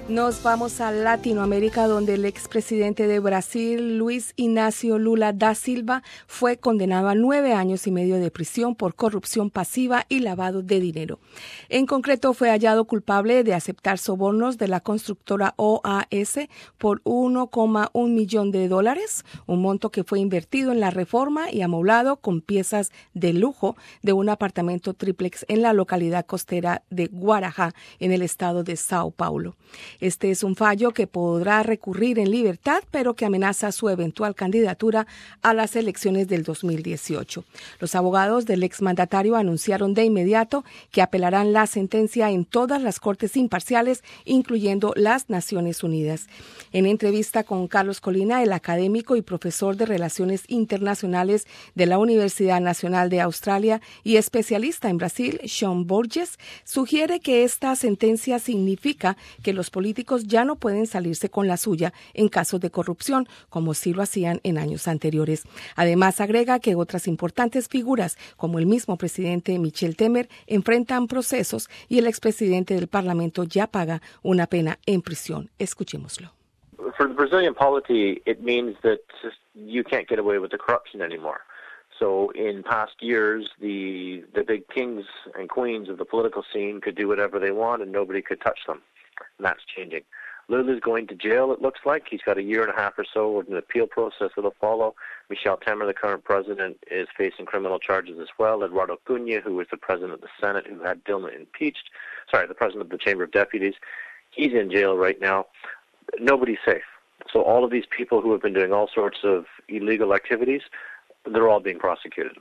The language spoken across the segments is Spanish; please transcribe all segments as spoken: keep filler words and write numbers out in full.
Nos vamos a Latinoamérica, donde el expresidente de Brasil, Luis Inácio Lula da Silva, fue condenado a nueve años y medio de prisión por corrupción pasiva y lavado de dinero. En concreto, fue hallado culpable de aceptar sobornos de la constructora O A S por uno coma uno millón de dólares, un monto que fue invertido en la reforma y amoblado con piezas de lujo de un apartamento triplex en la localidad costera de Guarujá, en el estado de Sao Paulo. Este es un fallo que podrá recurrir en libertad, pero que amenaza su eventual candidatura a las elecciones del dos mil dieciocho. Los abogados del exmandatario anunciaron de inmediato que apelarán la sentencia en todas las cortes imparciales, incluyendo las Naciones Unidas. En entrevista con Carlos Colina, el académico y profesor de Relaciones Internacionales de la Universidad Nacional de Australia y especialista en Brasil, Sean Borges, sugiere que esta sentencia significa que los políticos ya no pueden salirse con la suya en casos de corrupción, como sí lo hacían en años anteriores. Además, agrega que otras importantes figuras, como el mismo presidente Michel Temer, enfrentan procesos y el expresidente del Parlamento ya paga una pena en prisión. Escuchémoslo. For the Brazilian polity, it means that you can't get away with the corruption anymore. So in past years, the the big kings and queens of the political scene could do whatever they want and nobody could touch them. And that's changing. Lula's going to jail, it looks like. He's got a year and a half or so with an appeal process that'll follow. Michel Temer, the current president, is facing criminal charges as well. Eduardo Cunha, who was the president of the Senate, who had Dilma impeached, sorry, the president of the Chamber of Deputies, he's in jail right now. Nobody's safe. So all of these people who have been doing all sorts of illegal activities, they're all being prosecuted.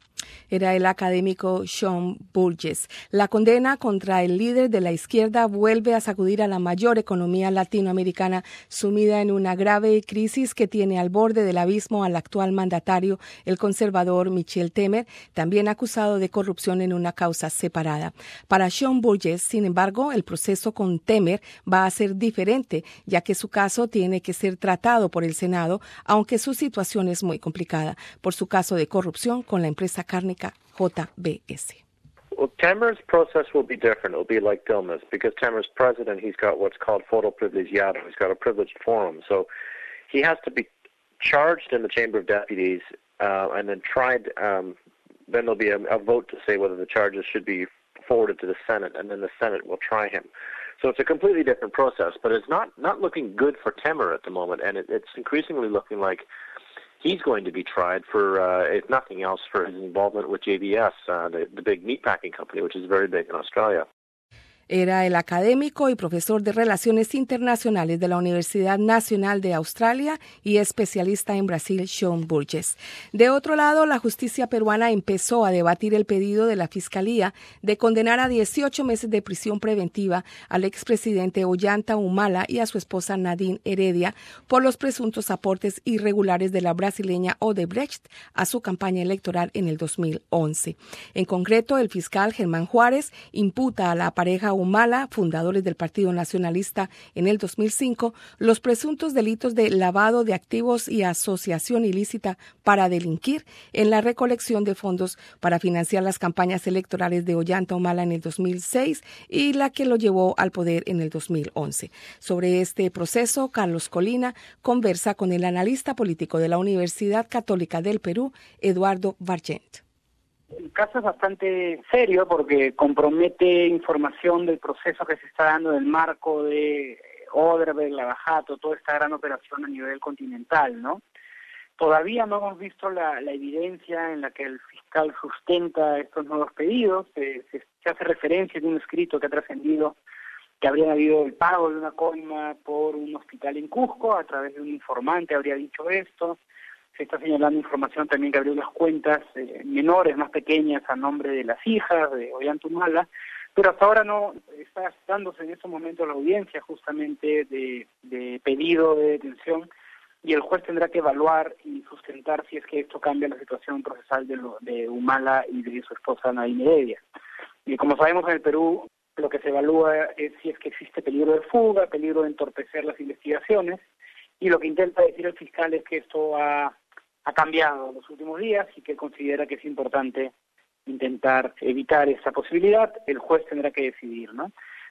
Era el académico Sean Borges. La condena contra el líder de la izquierda vuelve a sacudir a la mayor economía latinoamericana, sumida en una grave crisis que tiene al borde del abismo al actual mandatario, el conservador Michel Temer, también acusado de corrupción en una causa separada. Para Sean Borges, sin embargo, el proceso con Temer va a ser diferente, ya que su caso tiene que ser tratado por el Senado, aunque su situación es muy complicada, por su caso de corrupción con la empresa cárnica J B S. Well, Temer's process will be different. It'll be like Dilma's, because Temer's president, he's got what's called foro privilegiado. He's got a privileged forum. So he has to be charged in the Chamber of Deputies uh, and then tried. Um, then there'll be a, a vote to say whether the charges should be forwarded to the Senate, and then the Senate will try him. So it's a completely different process, but it's not, not looking good for Temer at the moment, and it, it's increasingly looking like he's going to be tried for, uh, if nothing else, for his involvement with J B S, uh, the, the big meatpacking company, which is very big in Australia. Era el académico y profesor de Relaciones Internacionales de la Universidad Nacional de Australia y especialista en Brasil, Sean Borges. De otro lado, la justicia peruana empezó a debatir el pedido de la Fiscalía de condenar a dieciocho meses de prisión preventiva al expresidente Ollanta Humala y a su esposa Nadine Heredia por los presuntos aportes irregulares de la brasileña Odebrecht a su campaña electoral en el dos mil once. En concreto, el fiscal Germán Juárez imputa a la pareja Humala, fundadores del Partido Nacionalista en el dos mil cinco, los presuntos delitos de lavado de activos y asociación ilícita para delinquir en la recolección de fondos para financiar las campañas electorales de Ollanta Humala en el dos mil seis y la que lo llevó al poder en el dos mil once. Sobre este proceso, Carlos Colina conversa con el analista político de la Universidad Católica del Perú, Eduardo Vargent. El caso es bastante serio porque compromete información del proceso que se está dando en el marco de Odebrecht, Lavajato, toda esta gran operación a nivel continental, ¿no? Todavía no hemos visto la, la evidencia en la que el fiscal sustenta estos nuevos pedidos. Se, se, se hace referencia en un escrito que ha trascendido que habría habido el pago de una coima por un hospital en Cusco, a través de un informante habría dicho esto. Se está señalando información también que abrió las cuentas eh, menores, más pequeñas, a nombre de las hijas de Ollanta Humala, pero hasta ahora no está dándose en estos momentos la audiencia justamente de, de pedido de detención, y el juez tendrá que evaluar y sustentar si es que esto cambia la situación procesal de, lo, de Humala y de su esposa Nadine Heredia. Y como sabemos, en el Perú lo que se evalúa es si es que existe peligro de fuga, peligro de entorpecer las investigaciones, y lo que intenta decir el fiscal es que esto ha ha cambiado en los últimos días y que considera que es importante intentar evitar esa posibilidad. El juez tendrá que decidir, ¿no?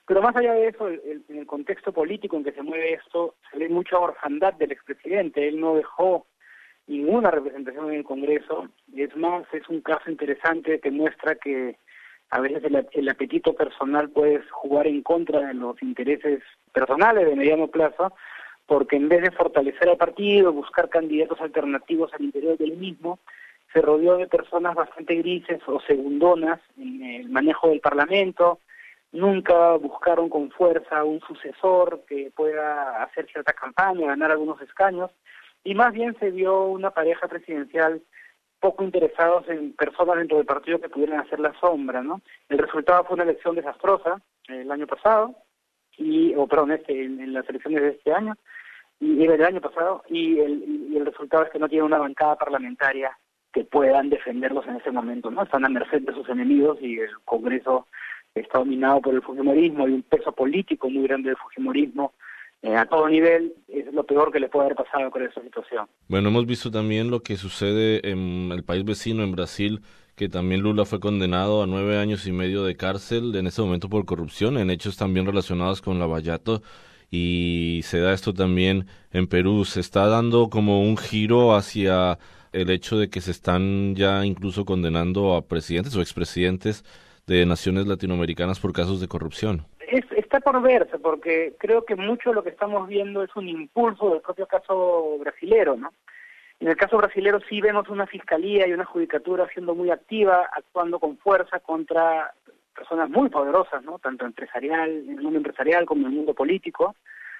Pero más allá de eso, el, el, en el contexto político en que se mueve esto, se ve mucha orfandad del expresidente. Él no dejó ninguna representación en el Congreso, y es más, es un caso interesante que muestra que a veces el, el apetito personal puede jugar en contra de los intereses personales de mediano plazo, porque en vez de fortalecer al partido, buscar candidatos alternativos al interior del mismo, se rodeó de personas bastante grises o segundonas en el manejo del Parlamento. Nunca buscaron con fuerza un sucesor que pueda hacer cierta campaña, ganar algunos escaños, y más bien se vio una pareja presidencial poco interesados en personas dentro del partido que pudieran hacer la sombra, ¿no? El resultado fue una elección desastrosa el año pasado, y o perdón, este, en, en las elecciones de este año, y, y del año pasado, y el, y el resultado es que no tienen una bancada parlamentaria que puedan defenderlos en ese momento, ¿no? Están a merced de sus enemigos y el Congreso está dominado por el fujimorismo, hay un peso político muy grande del fujimorismo eh, a todo nivel. Es lo peor que le puede haber pasado con esa situación. Bueno, hemos visto también lo que sucede en el país vecino, en Brasil, que también Lula fue condenado a nueve años y medio de cárcel en ese momento por corrupción, en hechos también relacionados con Lava Jato, y se da esto también en Perú. Se está dando como un giro hacia el hecho de que se están ya incluso condenando a presidentes o expresidentes de naciones latinoamericanas por casos de corrupción. Es, está por verse, porque creo que mucho de lo que estamos viendo es un impulso del propio caso brasilero, ¿no? En el caso brasilero sí vemos una fiscalía y una judicatura siendo muy activa, actuando con fuerza contra personas muy poderosas, ¿no? Tanto empresarial, en el mundo empresarial como en el mundo político,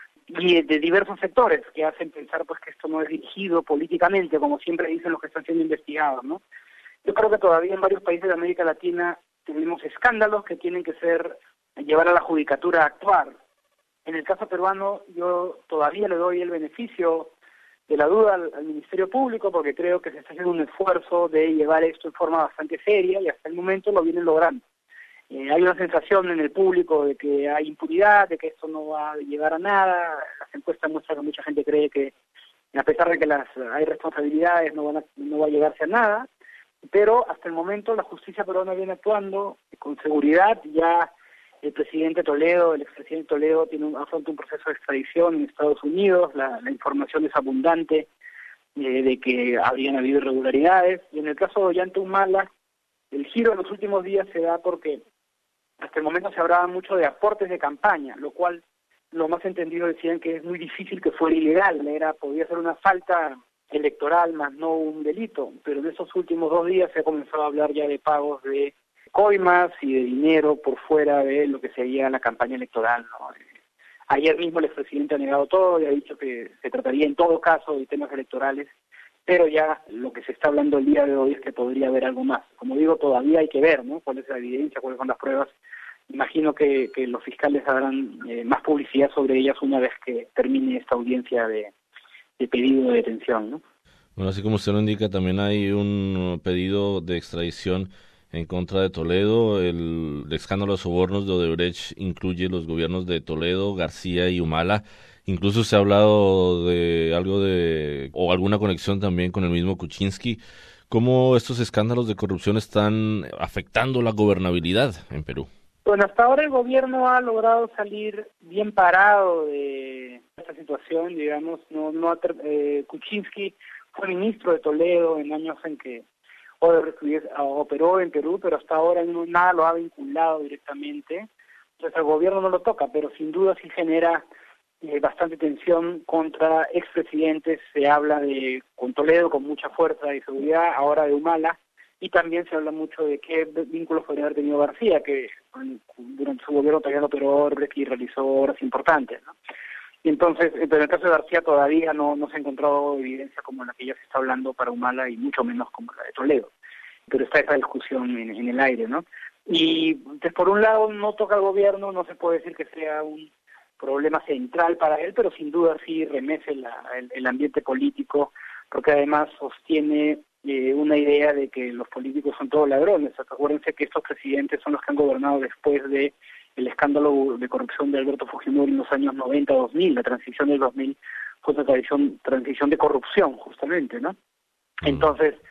y de diversos sectores que hacen pensar pues que esto no es dirigido políticamente, como siempre dicen los que están siendo investigados, ¿no? Yo creo que todavía en varios países de América Latina tenemos escándalos que tienen que ser, llevar a la judicatura a actuar. En el caso peruano yo todavía le doy el beneficio de la duda al, al Ministerio Público, porque creo que se está haciendo un esfuerzo de llevar esto en forma bastante seria y hasta el momento lo vienen logrando. Eh, hay una sensación en el público de que hay impunidad, de que esto no va a llegar a nada. Las encuestas muestran que mucha gente cree que, a pesar de que las hay responsabilidades, no, van a, no va a llegarse a nada. Pero hasta el momento la justicia peruana viene actuando con seguridad. Ya el presidente Toledo, el expresidente Toledo, tiene un, afronta un proceso de extradición en Estados Unidos. La, la información es abundante eh, de que habrían habido irregularidades. Y en el caso de Ollanta Humala, el giro en los últimos días se da porque hasta el momento se hablaba mucho de aportes de campaña, lo cual lo más entendido decían que es muy difícil que fuera ilegal, era podía ser una falta electoral más no un delito, pero en esos últimos dos días se ha comenzado a hablar ya de pagos de coimas y de dinero por fuera de lo que sería la campaña electoral, ¿no? Ayer mismo el expresidente ha negado todo y ha dicho que se trataría en todo caso de temas electorales, pero ya lo que se está hablando el día de hoy es que podría haber algo más. Como digo, todavía hay que ver, ¿no? Cuál es la evidencia, cuáles son las pruebas. Imagino que, que los fiscales harán eh, más publicidad sobre ellas una vez que termine esta audiencia de, de pedido de detención, ¿no? Bueno, así como usted lo indica, también hay un pedido de extradición en contra de Toledo. El, el escándalo de sobornos de Odebrecht incluye los gobiernos de Toledo, García y Humala. Incluso se ha hablado de algo de, o alguna conexión también con el mismo Kuczynski. ¿Cómo estos escándalos de corrupción están afectando la gobernabilidad en Perú? Bueno, hasta ahora el gobierno ha logrado salir bien parado de esta situación, digamos. No, no eh, Kuczynski fue ministro de Toledo en años en que Odebrecht operó en Perú, pero hasta ahora no, nada lo ha vinculado directamente. Entonces el gobierno no lo toca, pero sin duda sí genera Eh, bastante tensión contra expresidentes. Se habla de con Toledo con mucha fuerza y seguridad, ahora de Humala, y también se habla mucho de qué vínculos podría haber tenido García, que durante su gobierno todavía operó y realizó obras importantes, ¿no? Y entonces, pero en el caso de García todavía no, no se ha encontrado evidencia como la que ya se está hablando para Humala y mucho menos como la de Toledo. Pero está esa discusión en, en el aire, ¿no? Y entonces, por un lado no toca al gobierno, no se puede decir que sea un problema central para él, pero sin duda sí remece la, el, el ambiente político, porque además sostiene eh, una idea de que los políticos son todos ladrones. Acuérdense que estos presidentes son los que han gobernado después de el escándalo de corrupción de Alberto Fujimori en los años noventa a dos mil. La transición del dos mil fue una transición, transición de corrupción, justamente, ¿no? Entonces,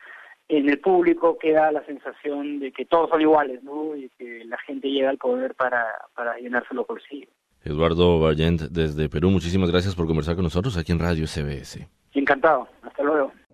en el público queda la sensación de que todos son iguales, ¿no? Y que la gente llega al poder para, para llenarse los bolsillos. Eduardo Ballent, desde Perú, muchísimas gracias por conversar con nosotros aquí en Radio S B S. Encantado. Hasta luego.